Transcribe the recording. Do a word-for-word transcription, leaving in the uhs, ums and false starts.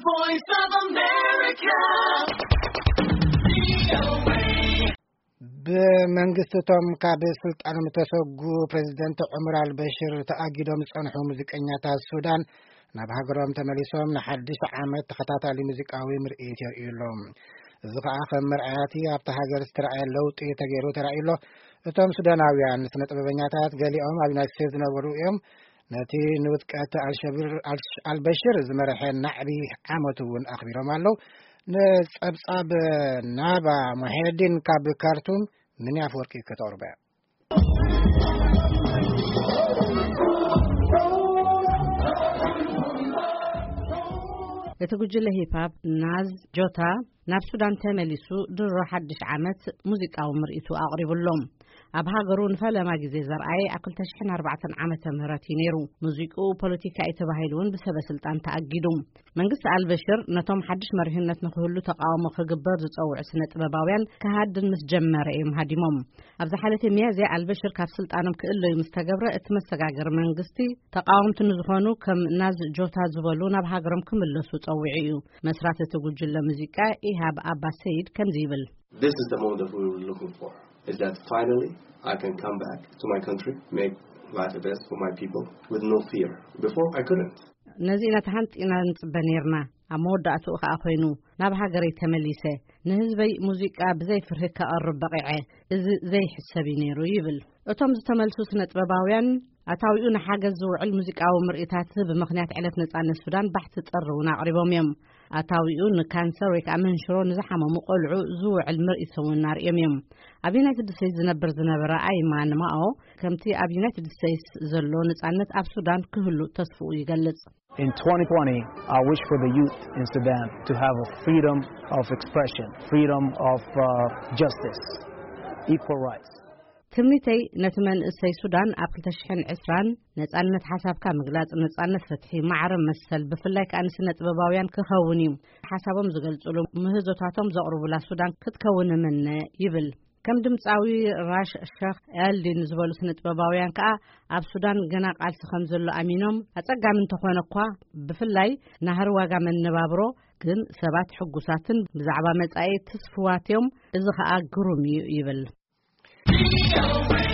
voice of America. በመንግስቱም ካብ ስልጣን መተሰጉ ፕሬዝዳንት ዑመር አልበሽር ተአጊዶም ጸንሑ ሙዚቀኛታት ሱዳን ናብ ሃገሮም ተመሊሶም ለሐድሽ ዓመት ተኸታታሊ ሙዚቃዊ ምርኢት የርእዩሎም እዚ ከዓ ከም መርአያቲ ኣብታ ሃገር ዝተረኣየ ለውጢ ተገይሩ ተራእዩሎ እቶም ሱዳናውያን ስነ-ጥበበኛታት ገሊኦም ኣብ ዩናይትድ ስቴትስ ዝነበሩ እዮም ነቲ ንውድቀት አልበሽር ዝመርሐ ናዕቢ ዓመቱ እውን ኣኽቢሮም ኣለው ነጸብጻብ ናባ ሙሄዲን ካብ ካርቱም ምን ያፈወርቂ ከተወርበ የተጉጅለ ሂፓፕ ናዝ ጆታ ናብ ሱዳን ተመሊሱ ድሮ ሓድሽ ዓመት ሙዚቃዊ ምርኢቱ ኣቕሪቡሎም ኣብ ሃገሩ ንፈለማ ግዜ ዘርኣየ ኣብ ክልተ ሽሕን ኣርባዕተን ዓመተ ምህረት ነይሩ ሙዚቁ ፖለቲካ የተባሂሉን ብሰበ ስልጣን ተኣጊዱ መንግስቲ አልበሽር ነቶም ሓድሽ መሪሕነት ንኽህሉ ተቃውሞ ክግበር ዝፀውዑ ስነ ጥበባውያን ከሃድን ምስ ጀመረ እዮም ሃዲሞም ኣብ ዝሓለፈ ሚያዝያ አልበሽር ካብ ስልጣኖም ክእለዩ ምስ ተገብረ እቲ መሰጋገር መንግስቲ ተቃወምቲ ንዝኾኑ ከም ናዝ ጆታ ዝበሉ ናብ ሃገሮም ክምለሱ ፀዊዑ እዩ መስራት እቲ ጉጅለ ሙዚቃ ኢሃብ አባስ ሰይድ ከምዚ ይብል This is the moment that we were looking for is that finally I can come back to my country, make life the best for my people with no fear. Before I couldn't. ነዚና ተሓንጢና ንጽበኔርና ኣብ መወዳእቱ ከዓ ኮይኑ ናብ ሃገረይ ተመሊሰ ንህዝበይ ሙዚቃ ብዘይ ፍርህ ከቕርብ በቂዐ እዚ ዘይሕሰብ ነይሩ ይብል እቶም ዝተመልሱ ስነ-ጥበባውያን ኣታዊኡ ንሓገዝ ዝውዕል ሙዚቃዊ ምርኢታት ብምኽንያት ዕለት ነጻነት ሱዳን ባሕቲ ፀርውን ኣቕሪቦም እዮም ኣታዊኡ ንካንሰር ወይ ከዓ መንሽሮ ንዝሓመሙ ቆልዑ ዝውዕል ምርኢት እውን ኣርእዮም እዮም ኣብ ዩናይትድ ስቴትስ ዝነብር ዝነበረ ኣይማን ማኦ ከምቲ ኣብ ዩናይትድ ስቴትስ ዘሎ ነጻነት ኣብ ሱዳን ክህሉ ተስፍኡ ይገልጽ In twenty twenty, I wish for the youth in Sudan to have a freedom of expression, freedom of uh, justice, equal rights. ትምኒተይ ነቲ መንእሰይ ሱዳን ኣብ ክልተ ሽሕን ዕስራን ነጻነት ሓሳብካ ምግላጽ ነጻነት ፍትሒ ማዕረ መሰል ብፍላይ ከዓ ንስነ ጥበባውያን ክኸውን እዩ ሓሳቦም ዝገልጽሉ ምህዞታቶም ዘቕርቡላ ሱዳን ክትከውን መነ ይብል ከም ድምጻዊ ራሽ ሸኽ ኤልዲን ዝበሉ ስነ ጥበባውያን ከዓ ኣብ ሱዳን ገና ቃልሲ ከም ዘሎ ኣሚኖም ኣጸጋሚ እንተኾነ እኳ ብፍላይ ናህር ዋጋ መነባብሮ ግን ሰባት ሕጉሳትን ብዛዕባ መጻኢ ተስፍዋትዮም እዚ ከዓ ግሩም እዩ ይብል